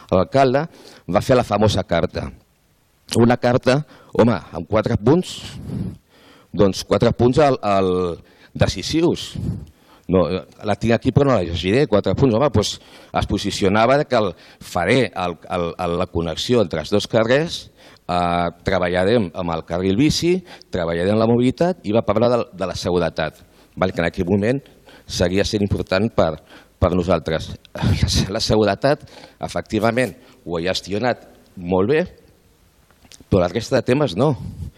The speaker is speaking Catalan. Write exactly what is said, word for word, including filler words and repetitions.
l'alcalde, va fer la famosa carta. Una carta, home, amb quatre punts, doncs quatre punts al, al decisius. No, la tinc aquí però no la llegiré, quatre punts. Home, doncs es posicionava que el, faré el, el, la connexió entre els dos carrers, eh, treballarem amb el carril bici, treballarem la mobilitat i va parlar de, de la seguretat, val? Que en aquell moment seguia sent important per, per nosaltres. La seguretat, efectivament, ho ha gestionat molt bé, però la resta de temes no.